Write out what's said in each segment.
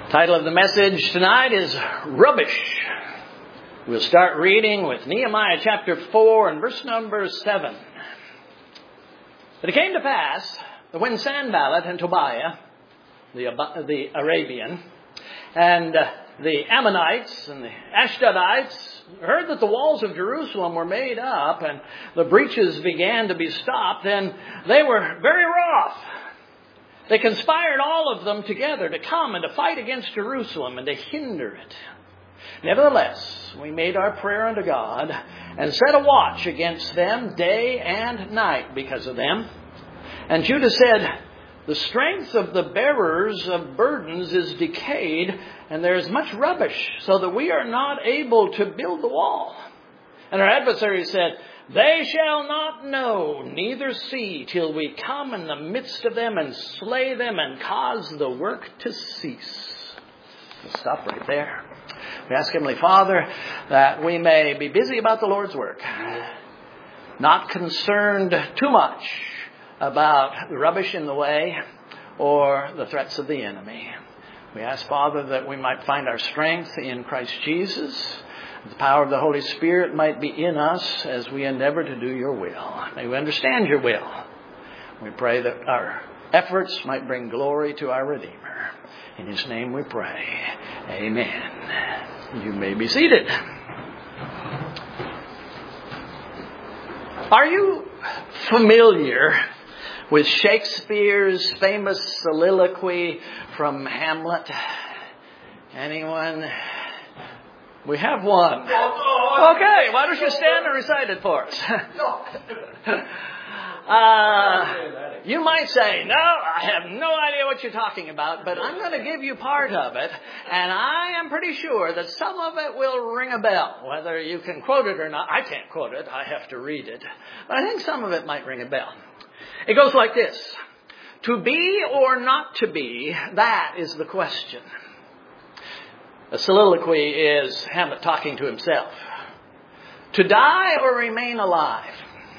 Title of the message tonight is Rubbish. We'll start reading with Nehemiah chapter 4 and verse number 7. But it came to pass that when Sanballat and Tobiah, the Arabian, and the Ammonites and the Ashdodites heard that the walls of Jerusalem were made up and the breaches began to be stopped, then they were very wroth. They conspired all of them together to come and to fight against Jerusalem and to hinder it. Nevertheless, we made our prayer unto God and set a watch against them day and night because of them. And Judah said, the strength of the bearers of burdens is decayed, and there is much rubbish, so that we are not able to build the wall. And our adversaries said, they shall not know, neither see, till we come in the midst of them and slay them and cause the work to cease. We'll stop right there. We ask Heavenly Father that we may be busy about the Lord's work, not concerned too much about the rubbish in the way or the threats of the enemy. We ask, Father, that we might find our strength in Christ Jesus. The power of the Holy Spirit might be in us as we endeavor to do your will. May we understand your will. We pray that our efforts might bring glory to our Redeemer. In His name we pray. Amen. You may be seated. Are you familiar with Shakespeare's famous soliloquy from Hamlet? Anyone? We have one. Okay, why don't you stand and recite it for us? You might say, no, I have no idea what you're talking about, but I'm going to give you part of it, and I am pretty sure that some of it will ring a bell, whether you can quote it or not. I can't quote it, I have to read it, but I think some of it might ring a bell. It goes like this: to be or not to be, that is the question. A soliloquy is Hamlet talking to himself. To die or remain alive?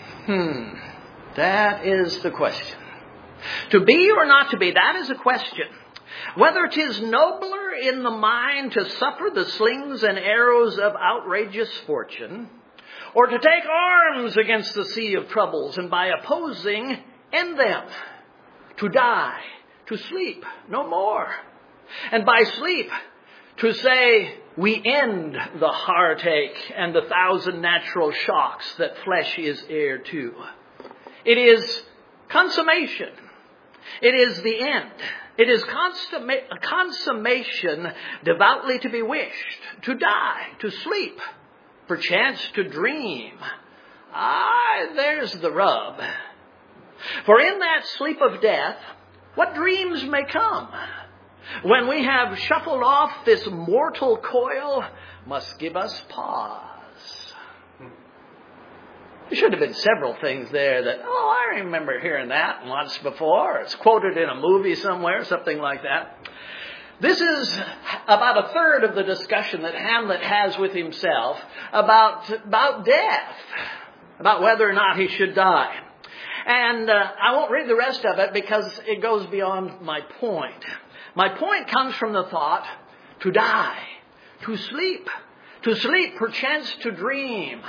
That is the question. To be or not to be, that is a question. Whether it is nobler in the mind to suffer the slings and arrows of outrageous fortune, or to take arms against the sea of troubles and by opposing end them. To die, to sleep, no more. And by sleep, to say, we end the heartache and the thousand natural shocks that flesh is heir to. It is consummation. It is the end. It is a consummation devoutly to be wished. To die, to sleep, perchance to dream. There's the rub. For in that sleep of death, what dreams may come? When we have shuffled off this mortal coil, must give us pause. There should have been several things there that, I remember hearing that once before. It's quoted in a movie somewhere, something like that. This is about a third of the discussion that Hamlet has with himself about death, about whether or not he should die. And I won't read the rest of it because it goes beyond my point. My point comes from the thought, to die, to sleep perchance to dream.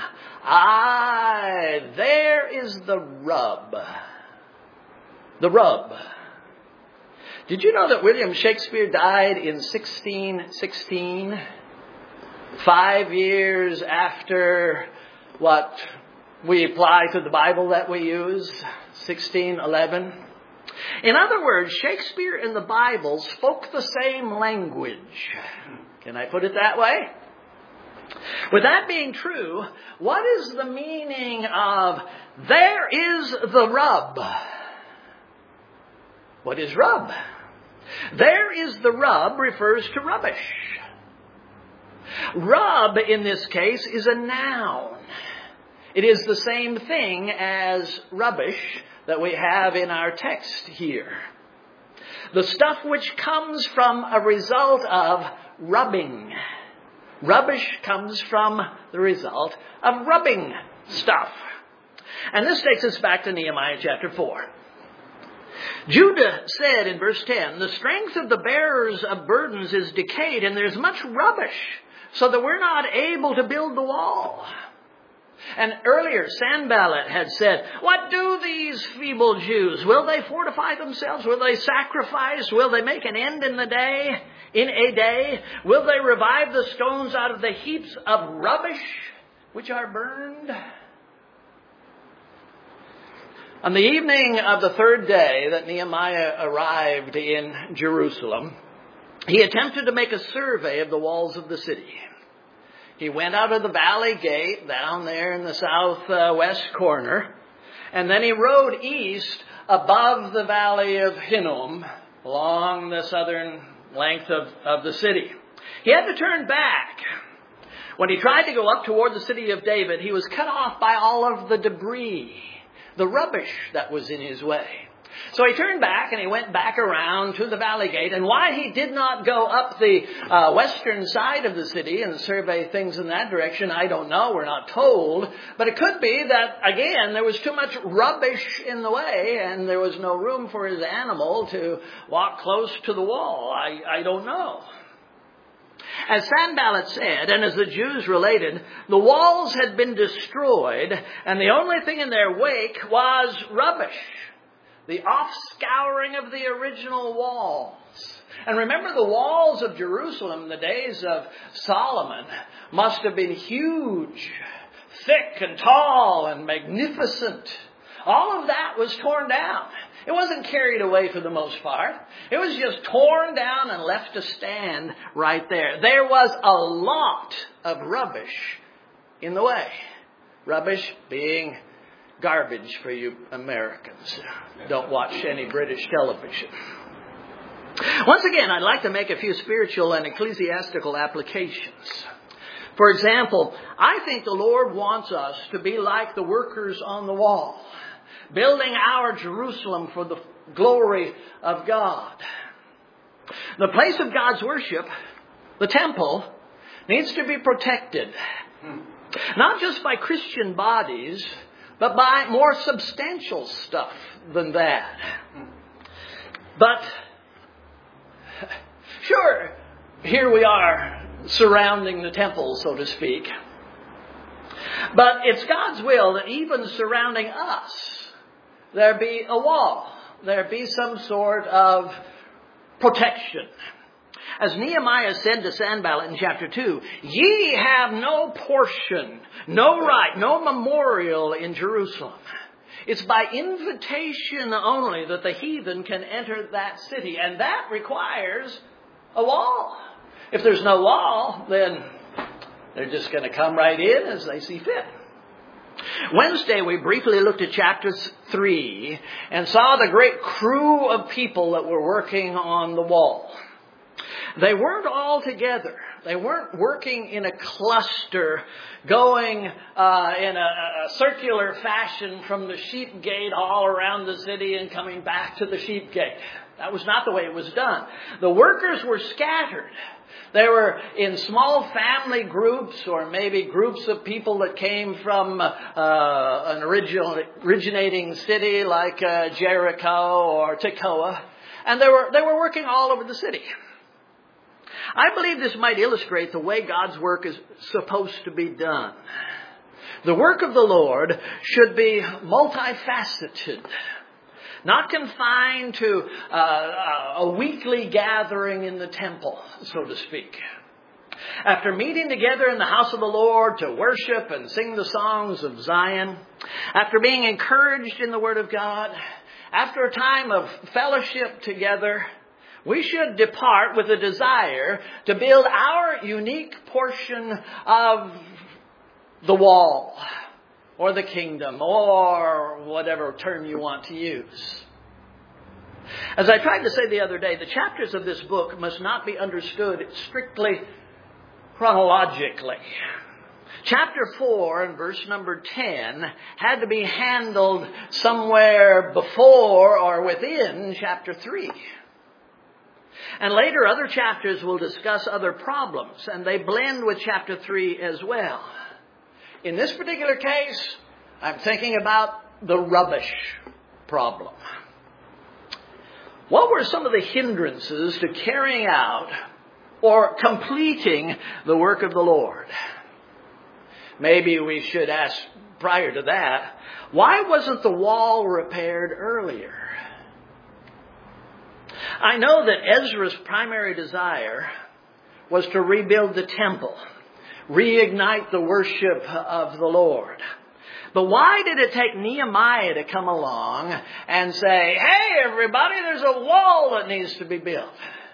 There is the rub. The rub. Did you know that William Shakespeare died in 1616? 5 years after what we apply to the Bible that we use, 1611. In other words, Shakespeare and the Bible spoke the same language. Can I put it that way? With that being true, what is the meaning of there is the rub? What is rub? There is the rub refers to rubbish. Rub in this case is a noun. It is the same thing as rubbish that we have in our text here. The stuff which comes from a result of rubbing. Rubbish comes from the result of rubbing stuff. And this takes us back to Nehemiah chapter 4. Judah said in verse 10, the strength of the bearers of burdens is decayed, and there's much rubbish, so that we're not able to build the wall. And earlier, Sanballat had said, what do these feeble Jews? Will they fortify themselves? Will they sacrifice? Will they make an end in a day? Will they revive the stones out of the heaps of rubbish which are burned? On the evening of the third day that Nehemiah arrived in Jerusalem, he attempted to make a survey of the walls of the city. He went out of the valley gate down there in the southwest corner, and then he rode east above the valley of Hinnom along the southern length of the city. He had to turn back. When he tried to go up toward the city of David, he was cut off by all of the debris, the rubbish that was in his way. So he turned back and he went back around to the valley gate. And why he did not go up the western side of the city and survey things in that direction, I don't know. We're not told. But it could be that, again, there was too much rubbish in the way and there was no room for his animal to walk close to the wall. I don't know. As Sanballat said, and as the Jews related, the walls had been destroyed, and the only thing in their wake was rubbish. The off-scouring of the original walls. And remember, the walls of Jerusalem in the days of Solomon must have been huge, thick and tall and magnificent. All of that was torn down. It wasn't carried away for the most part. It was just torn down and left to stand right there. There was a lot of rubbish in the way. Rubbish being garbage for you Americans. Don't watch any British television. Once again, I'd like to make a few spiritual and ecclesiastical applications. For example, I think the Lord wants us to be like the workers on the wall, building our Jerusalem for the glory of God. The place of God's worship, the temple, needs to be protected. Not just by Christian bodies, but by more substantial stuff than that. But, sure, here we are surrounding the temple, so to speak. But it's God's will that even surrounding us, there be a wall. There be some sort of protection. As Nehemiah said to Sanballat in chapter 2, ye have no portion, no right, no memorial in Jerusalem. It's by invitation only that the heathen can enter that city. And that requires a wall. If there's no wall, then they're just going to come right in as they see fit. Wednesday, we briefly looked at chapter 3 and saw the great crew of people that were working on the wall. They weren't all together. They weren't working in a cluster, going in a circular fashion from the sheep gate all around the city and coming back to the sheep gate. That was not the way it was done. The workers were scattered. They were in small family groups or maybe groups of people that came from an originating city like Jericho or Tekoa. And they were working all over the city. I believe this might illustrate the way God's work is supposed to be done. The work of the Lord should be multifaceted, not confined to a weekly gathering in the temple, so to speak. After meeting together in the house of the Lord to worship and sing the songs of Zion, after being encouraged in the Word of God, after a time of fellowship together, we should depart with a desire to build our unique portion of the wall or the kingdom or whatever term you want to use. As I tried to say the other day, the chapters of this book must not be understood strictly chronologically. Chapter 4 and verse number 10 had to be handled somewhere before or within chapter 3. And later, other chapters will discuss other problems, and they blend with chapter 3 as well. In this particular case, I'm thinking about the rubbish problem. What were some of the hindrances to carrying out or completing the work of the Lord? Maybe we should ask prior to that, why wasn't the wall repaired earlier? I know that Ezra's primary desire was to rebuild the temple, reignite the worship of the Lord. But why did it take Nehemiah to come along and say, hey, everybody, there's a wall that needs to be built?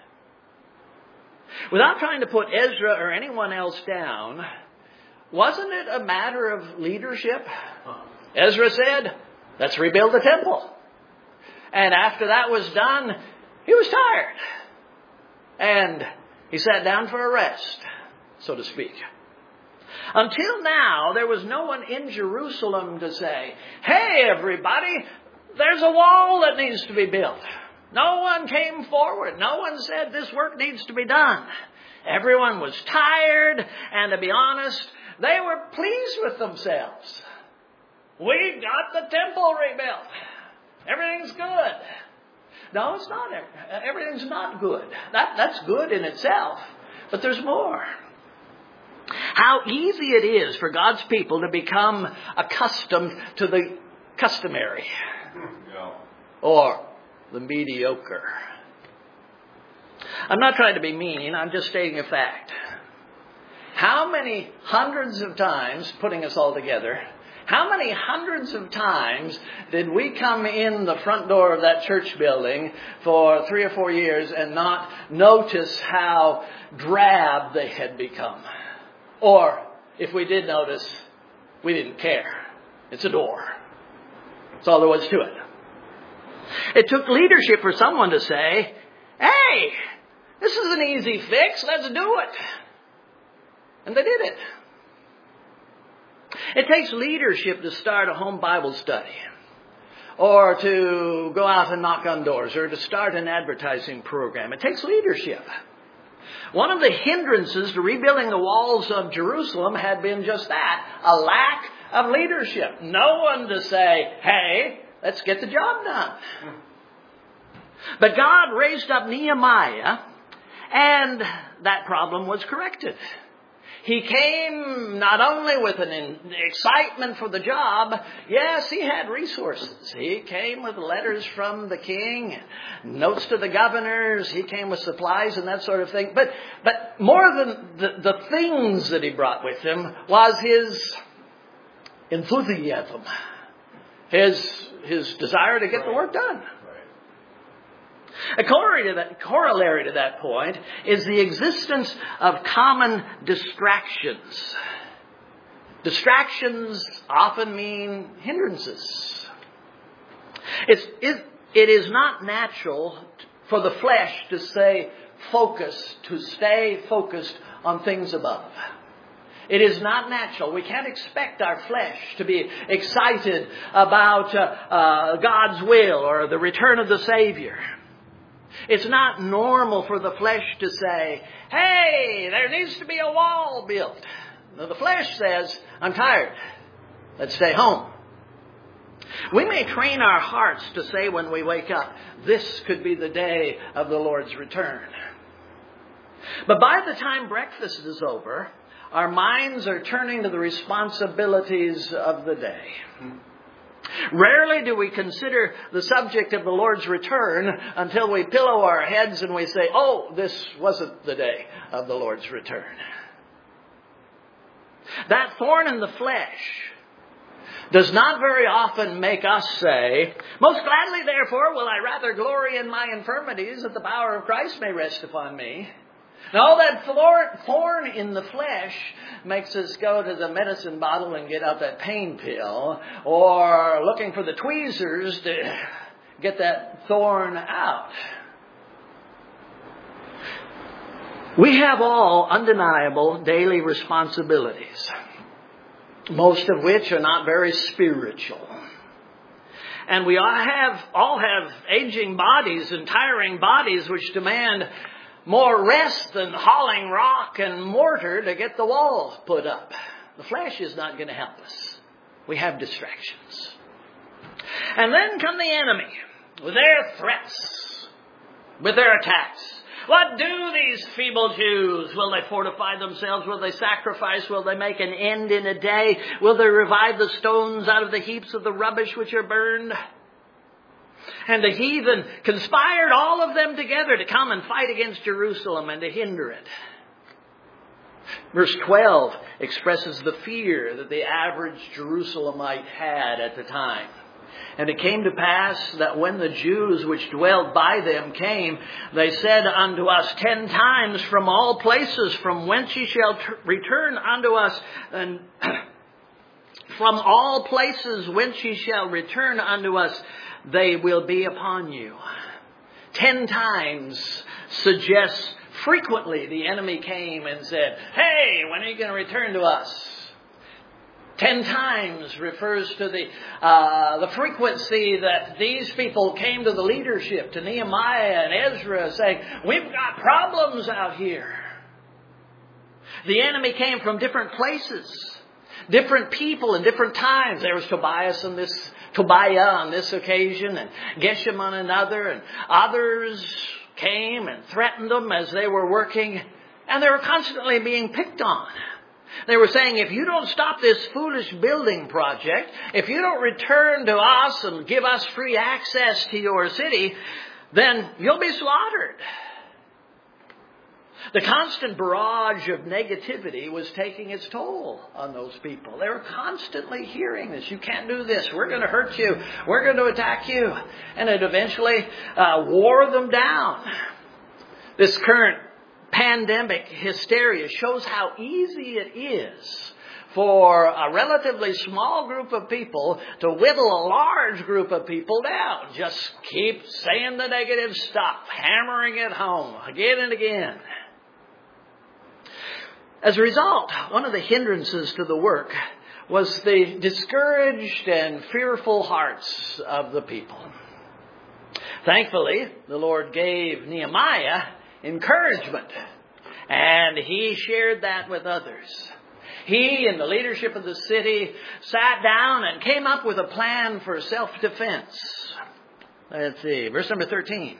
Without trying to put Ezra or anyone else down, wasn't it a matter of leadership? Ezra said, let's rebuild the temple. And after that was done, he was tired. And he sat down for a rest, so to speak. Until now, there was no one in Jerusalem to say, hey, everybody, there's a wall that needs to be built. No one came forward. No one said this work needs to be done. Everyone was tired, and to be honest, they were pleased with themselves. We got the temple rebuilt. Everything's good. No, it's not. Everything's not good. That's good in itself, but there's more. How easy it is for God's people to become accustomed to the customary or the mediocre. I'm not trying to be mean. I'm just stating a fact. How many hundreds of times, putting us all together, how many hundreds of times did we come in the front door of that church building for 3 or 4 years and not notice how drab they had become? Or, if we did notice, we didn't care. It's a door. That's all there was to it. It took leadership for someone to say, hey, this is an easy fix. Let's do it. And they did it. It takes leadership to start a home Bible study, or to go out and knock on doors, or to start an advertising program. It takes leadership. One of the hindrances to rebuilding the walls of Jerusalem had been just that, a lack of leadership. No one to say, hey, let's get the job done. But God raised up Nehemiah, and that problem was corrected. He came not only with an excitement for the job, yes, he had resources. He came with letters from the king, notes to the governors. He came with supplies and that sort of thing. But more than the things that he brought with him was his enthusiasm, his desire to get the work done. A corollary to that point is the existence of common distractions. Distractions often mean hindrances. It is not natural for the flesh to stay focused on things above. It is not natural. We can't expect our flesh to be excited about God's will or the return of the Savior. It's not normal for the flesh to say, hey, there needs to be a wall built. Now, the flesh says, I'm tired. Let's stay home. We may train our hearts to say when we wake up, this could be the day of the Lord's return. But by the time breakfast is over, our minds are turning to the responsibilities of the day. Rarely do we consider the subject of the Lord's return until we pillow our heads and we say, oh, this wasn't the day of the Lord's return. That thorn in the flesh does not very often make us say, most gladly, therefore, will I rather glory in my infirmities, that the power of Christ may rest upon me. No, that thorn in the flesh makes us go to the medicine bottle and get out that pain pill, or looking for the tweezers to get that thorn out. We have all undeniable daily responsibilities, most of which are not very spiritual. And we all have aging bodies and tiring bodies which demand more rest than hauling rock and mortar to get the wall put up. The flesh is not going to help us. We have distractions. And then come the enemy with their threats. with their attacks. What do these feeble Jews? Will they fortify themselves? Will they sacrifice? Will they make an end in a day? Will they revive the stones out of the heaps of the rubbish which are burned? And the heathen conspired all of them together to come and fight against Jerusalem and to hinder it. Verse 12 expresses the fear that the average Jerusalemite had at the time. And it came to pass that when the Jews which dwelled by them came, they said unto us 10 times, from all places from whence ye shall return unto us, and from all places whence ye shall return unto us, they will be upon you. 10 times suggests frequently the enemy came and said, hey, when are you going to return to us? 10 times refers to the frequency that these people came to the leadership, to Nehemiah and Ezra, saying, we've got problems out here. The enemy came from different places, different people and different times. There was Tobiah on this occasion, and Geshem on another, and others came and threatened them as they were working, and they were constantly being picked on. They were saying, if you don't stop this foolish building project, if you don't return to us and give us free access to your city, then you'll be slaughtered. The constant barrage of negativity was taking its toll on those people. They were constantly hearing this. You can't do this. We're going to hurt you. We're going to attack you. And it eventually wore them down. This current pandemic hysteria shows how easy it is for a relatively small group of people to whittle a large group of people down. Just keep saying the negative stuff, hammering it home again and again. As a result, one of the hindrances to the work was the discouraged and fearful hearts of the people. Thankfully, the Lord gave Nehemiah encouragement, and he shared that with others. He and the leadership of the city sat down and came up with a plan for self-defense. Let's see, verse number 13.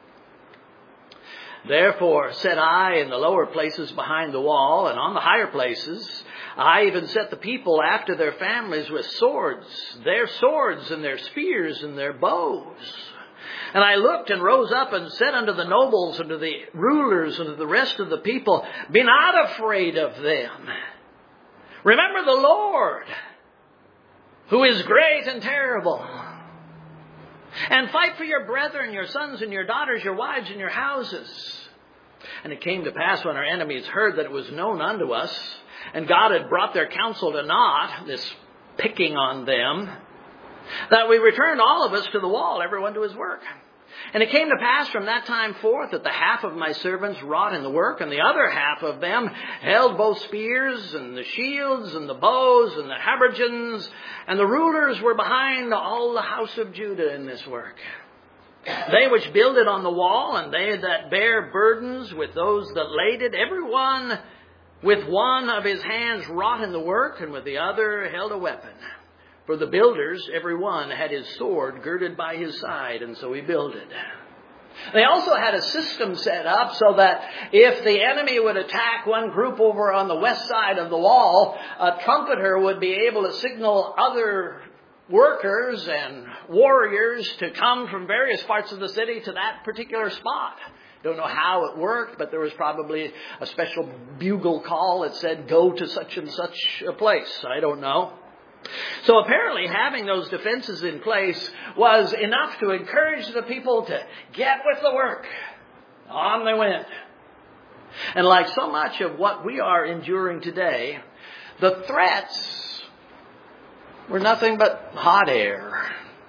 Therefore said I in the lower places behind the wall, and on the higher places, I even set the people after their families with swords, their swords and their spears and their bows. And I looked and rose up and said unto the nobles and to the rulers and to the rest of the people, be not afraid of them. Remember the Lord, who is great and terrible. And fight for your brethren, your sons and your daughters, your wives and your houses. And it came to pass when our enemies heard that it was known unto us, and God had brought their counsel to naught, this picking on them, that we returned all of us to the wall, everyone to his work. And it came to pass from that time forth that the half of my servants wrought in the work, and the other half of them held both spears and the shields and the bows and the habergeons, and the rulers were behind all the house of Judah in this work. They which builded on the wall, and they that bare burdens with those that laid it, every one with one of his hands wrought in the work, and with the other held a weapon. For the builders, every one had his sword girded by his side, and so he builded. They also had a system set up so that if the enemy would attack one group over on the west side of the wall, a trumpeter would be able to signal other workers and warriors to come from various parts of the city to that particular spot. Don't know how it worked, but there was probably a special bugle call that said, go to such and such a place. I don't know. So apparently having those defenses in place was enough to encourage the people to get with the work. On they went. And like so much of what we are enduring today, the threats were nothing but hot air.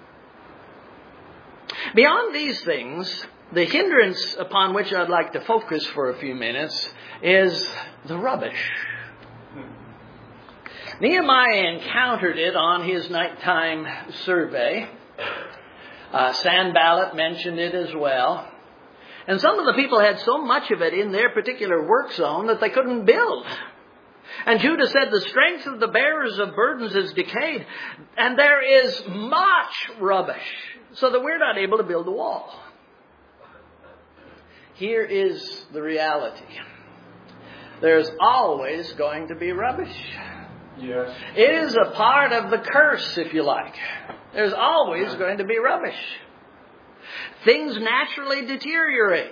Beyond these things, the hindrance upon which I'd like to focus for a few minutes is the rubbish. Nehemiah encountered it on his nighttime survey. Sanballat mentioned it as well. And some of the people had so much of it in their particular work zone that they couldn't build. And Judah said, the strength of the bearers of burdens is decayed, and there is much rubbish, so that we're not able to build the wall. here is the reality. There's always going to be rubbish. Yes. It is a part of the curse, if you like. There's always going to be rubbish. Things naturally deteriorate.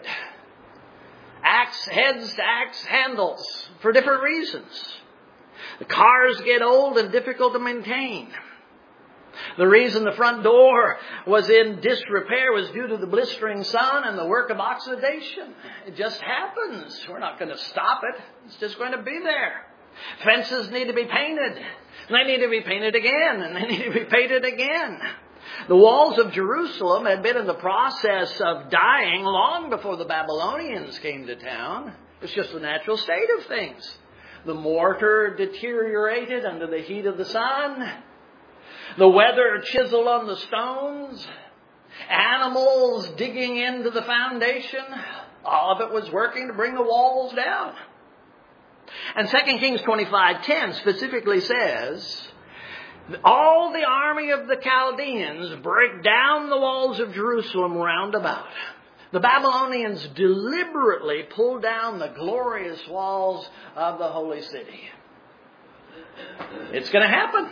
Axe heads to axe handles for different reasons. The cars get old and difficult to maintain. The reason the front door was in disrepair was due to the blistering sun and the work of oxidation. It just happens. We're not going to stop it. It's just going to be there. Fences need to be painted. And they need to be painted again. And they need to be painted again. The walls of Jerusalem had been in the process of dying long before the Babylonians came to town. It's just the natural state of things. The mortar deteriorated under the heat of the sun. The weather chiseled on the stones. Animals digging into the foundation. All of it was working to bring the walls down. And 2 Kings 25:10 specifically says, all the army of the Chaldeans break down the walls of Jerusalem round about. The Babylonians deliberately pulled down the glorious walls of the holy city. It's going to happen.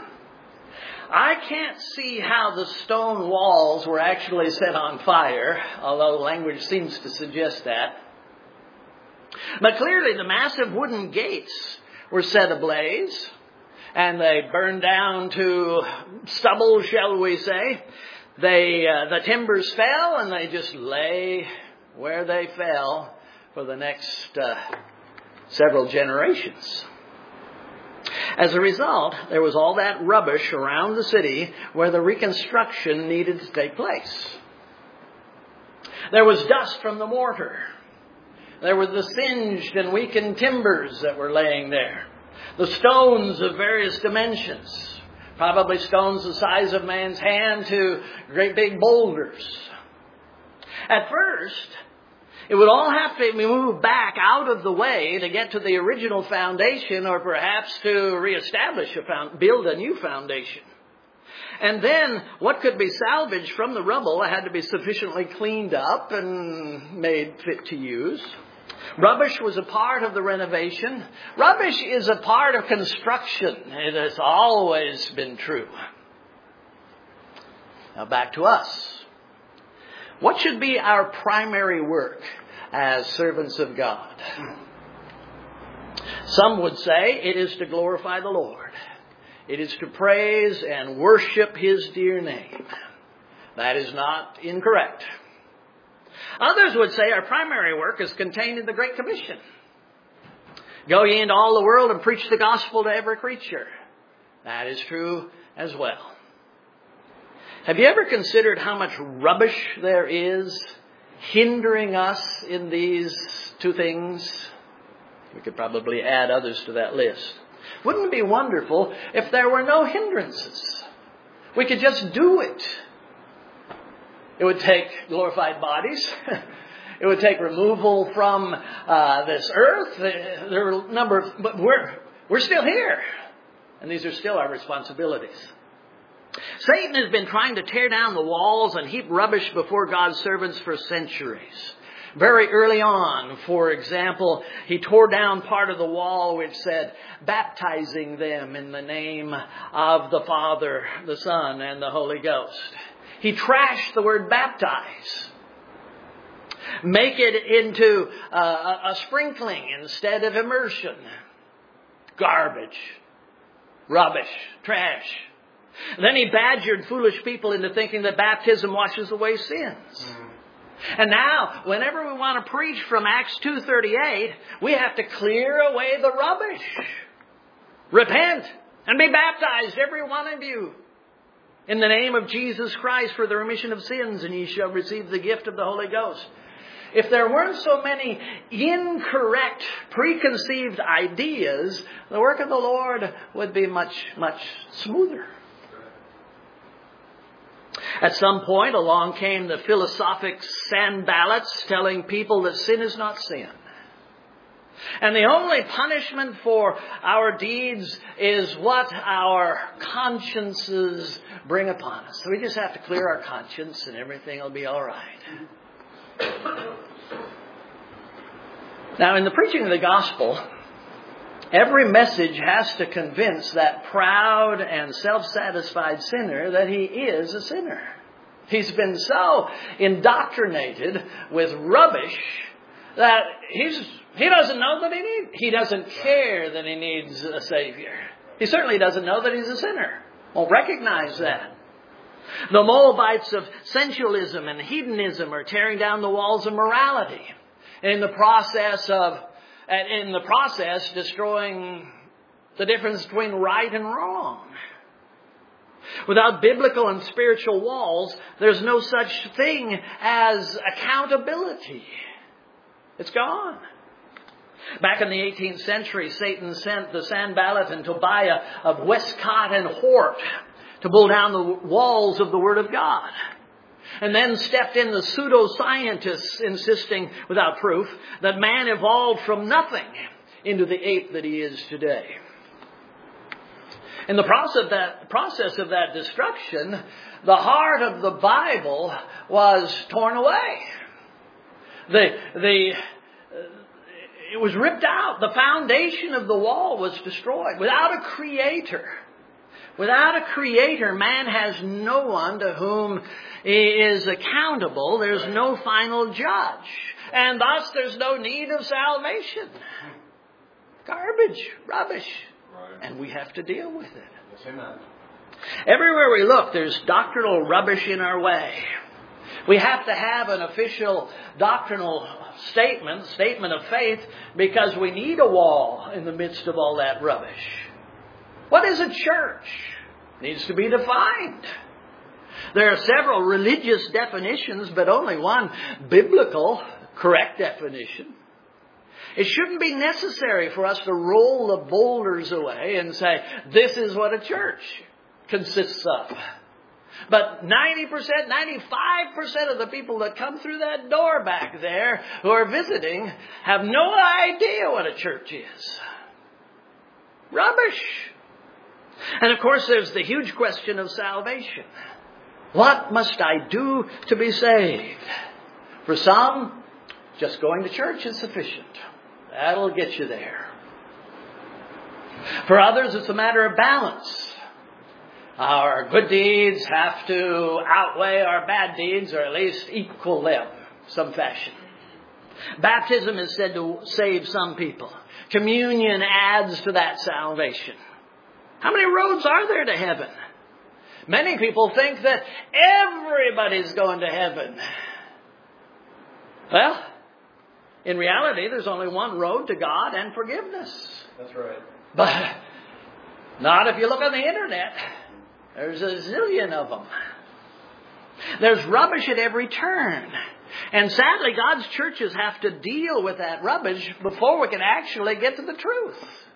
I can't see how the stone walls were actually set on fire, although language seems to suggest that. But clearly the massive wooden gates were set ablaze, and they burned down to stubble, shall we say. The timbers fell, and they just lay where they fell for the next several generations. As a result, there was all that rubbish around the city where the reconstruction needed to take place. There was dust from the mortar. There were the singed and weakened timbers that were laying there. The stones of various dimensions, probably stones the size of man's hand to great big boulders. At first, it would all have to be moved back out of the way to get to the original foundation, or perhaps to reestablish build a new foundation. And then what could be salvaged from the rubble had to be sufficiently cleaned up and made fit to use. Rubbish was a part of the renovation. Rubbish is a part of construction. It has always been true. Now back to us. What should be our primary work as servants of God? Some would say it is to glorify the Lord. It is to praise and worship His dear name. That is not incorrect. Others would say our primary work is contained in the Great Commission. Go ye into all the world and preach the gospel to every creature. That is true as well. Have you ever considered how much rubbish there is hindering us in these two things? We could probably add others to that list. Wouldn't it be wonderful if there were no hindrances? We could just do it. It would take glorified bodies. It would take removal from this earth. There are a number of, but we're still here. And these are still our responsibilities. Satan has been trying to tear down the walls and heap rubbish before God's servants for centuries. Very early on, for example, he tore down part of the wall which said, baptizing them in the name of the Father, the Son, and the Holy Ghost. He trashed the word baptize. Make it into a sprinkling instead of immersion. Garbage. Rubbish. Trash. Then he badgered foolish people into thinking that baptism washes away sins. And now, whenever we want to preach from Acts 2:38, we have to clear away the rubbish. Repent and be baptized, every one of you, in the name of Jesus Christ for the remission of sins, and ye shall receive the gift of the Holy Ghost. If there weren't so many incorrect, preconceived ideas, the work of the Lord would be much, much smoother. At some point along came the philosophic Sanballats telling people that sin is not sin. And the only punishment for our deeds is what our consciences bring upon us. So we just have to clear our conscience and everything will be all right. Now, in the preaching of the gospel, every message has to convince that proud and self-satisfied sinner that he is a sinner. He's been so indoctrinated with rubbish that he doesn't know that he doesn't care that he needs a Savior. He certainly doesn't know that he's a sinner. Won't recognize that. The Moabites of sensualism and hedonism are tearing down the walls of morality. In the process, destroying the difference between right and wrong. Without biblical and spiritual walls, there's no such thing as accountability. It's gone. Back in the 18th century, Satan sent the Sanballat and Tobiah of Westcott and Hort to pull down the walls of the Word of God. And then stepped in the pseudo-scientists insisting, without proof, that man evolved from nothing into the ape that he is today. In the process of that destruction, the heart of the Bible was torn away. It was ripped out. The foundation of the wall was destroyed. Without a creator, man has no one to whom he is accountable. There's no final judge. And thus there's no need of salvation. Garbage, rubbish. Right. And we have to deal with it. Yes, amen. Everywhere we look, there's doctrinal rubbish in our way. We have to have an official doctrinal statement of faith, because we need a wall in the midst of all that rubbish. What is a church? It needs to be defined. There are several religious definitions, but only one biblical, correct definition. It shouldn't be necessary for us to roll the boulders away and say, this is what a church consists of. But 90%, 95% of the people that come through that door back there who are visiting have no idea what a church is. Rubbish. And of course, there's the huge question of salvation. What must I do to be saved? For some, just going to church is sufficient. That'll get you there. For others, it's a matter of balance. Our good deeds have to outweigh our bad deeds, or at least equal them in some fashion. Baptism is said to save some people. Communion adds to that salvation. How many roads are there to heaven? Many people think that everybody's going to heaven. Well, in reality, there's only one road to God and forgiveness. That's right. But not if you look on the internet. There's a zillion of them. There's rubbish at every turn. And sadly, God's churches have to deal with that rubbish before we can actually get to the truth.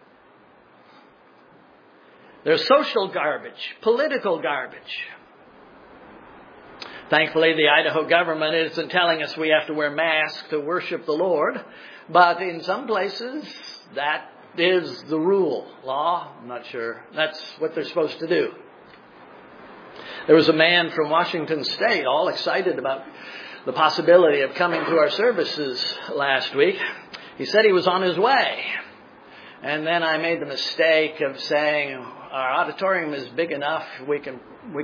There's social garbage, political garbage. Thankfully, the Idaho government isn't telling us we have to wear masks to worship the Lord. But in some places, that is the rule. Law, I'm not sure. That's what they're supposed to do. There was a man from Washington State all excited about the possibility of coming to our services last week. He said he was on his way. And then I made the mistake of saying, our auditorium is big enough, we can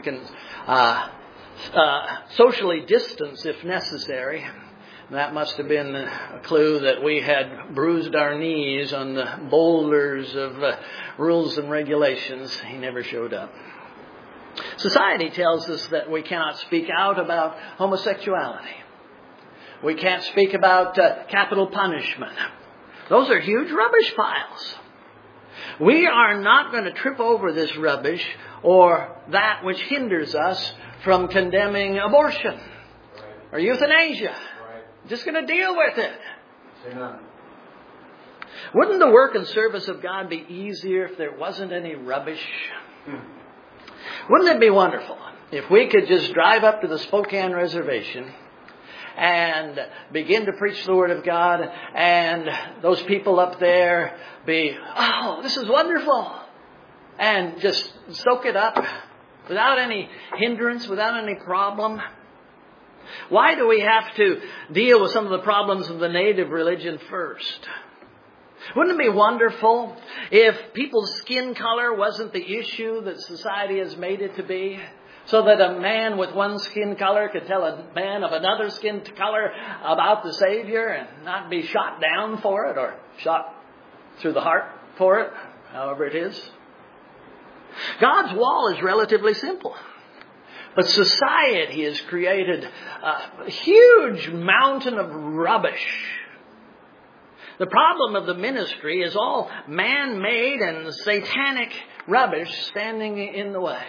socially distance if necessary. And that must have been a clue that we had bruised our knees on the boulders of rules and regulations. He never showed up. Society tells us that we cannot speak out about homosexuality. We can't speak about capital punishment. Those are huge rubbish piles. We are not going to trip over this rubbish or that which hinders us from condemning abortion or euthanasia. Just going to deal with it. Amen. Wouldn't the work and service of God be easier if there wasn't any rubbish? Wouldn't it be wonderful if we could just drive up to the Spokane Reservation and begin to preach the Word of God, and those people up there be, oh, this is wonderful, and just soak it up without any hindrance, without any problem? Why do we have to deal with some of the problems of the native religion first? Wouldn't it be wonderful if people's skin color wasn't the issue that society has made it to be? So that a man with one skin color could tell a man of another skin color about the Savior and not be shot down for it or shot through the heart for it, however it is. God's wall is relatively simple. But society has created a huge mountain of rubbish. The problem of the ministry is all man-made and satanic rubbish standing in the way.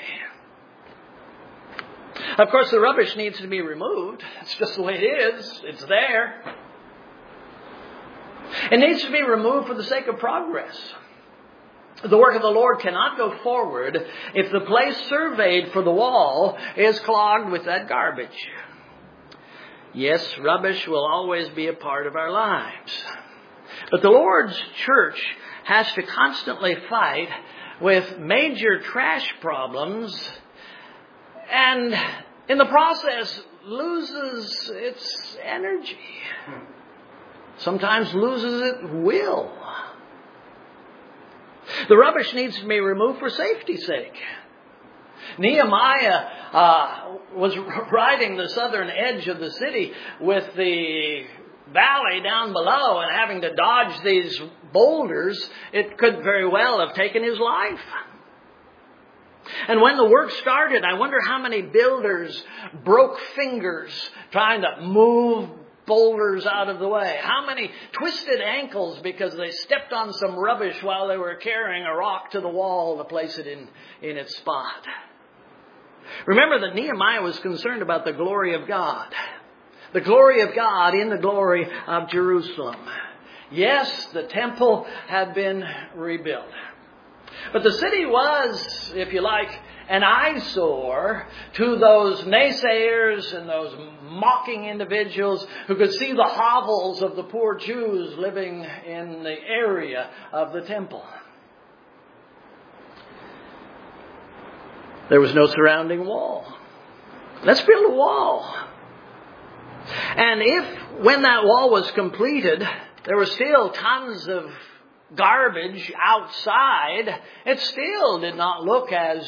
Of course, the rubbish needs to be removed. It's just the way it is. It's there. It needs to be removed for the sake of progress. The work of the Lord cannot go forward if the place surveyed for the wall is clogged with that garbage. Yes, rubbish will always be a part of our lives. But the Lord's church has to constantly fight with major trash problems and in the process loses its energy. Sometimes loses its will. The rubbish needs to be removed for safety's sake. Nehemiah was riding the southern edge of the city with the valley down below and having to dodge these boulders. It could very well have taken his life. And when the work started, I wonder how many builders broke fingers trying to move boulders out of the way. How many twisted ankles because they stepped on some rubbish while they were carrying a rock to the wall to place it in its spot. Remember that Nehemiah was concerned about the glory of God. The glory of God in the glory of Jerusalem. Yes, the temple had been rebuilt. But the city was, if you like, an eyesore to those naysayers and those mocking individuals who could see the hovels of the poor Jews living in the area of the temple. There was no surrounding wall. Let's build a wall. And if, when that wall was completed, there were still tons of garbage outside, it still did not look as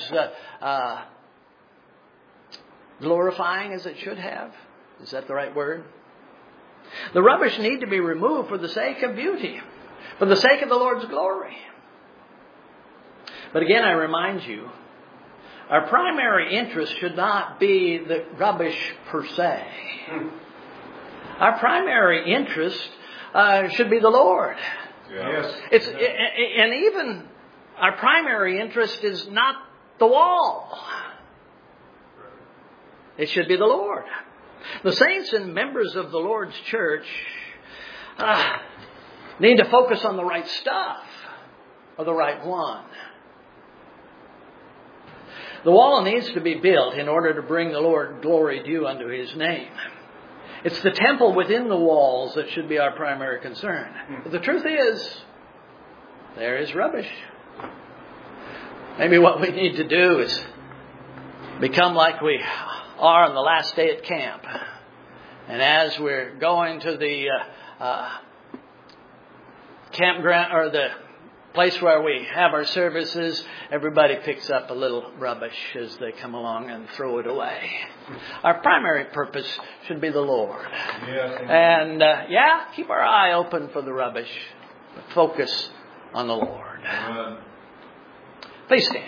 glorifying as it should have. Is that the right word? The rubbish need to be removed for the sake of beauty, for the sake of the Lord's glory. But again, I remind you, our primary interest should not be the rubbish per se. Our primary interest should be the Lord. Yes. And even our primary interest is not the wall. It should be the Lord. The saints and members of the Lord's church need to focus on the right stuff or the right one. The wall needs to be built in order to bring the Lord glory due unto His name. It's the temple within the walls that should be our primary concern. But the truth is, there is rubbish. Maybe what we need to do is become like we are on the last day at camp. And as we're going to the campground or the place where we have our services, everybody picks up a little rubbish as they come along and throw it away. Our primary purpose should be the Lord. Yes. And keep our eye open for the rubbish, but focus on the Lord. Amen. Please stand.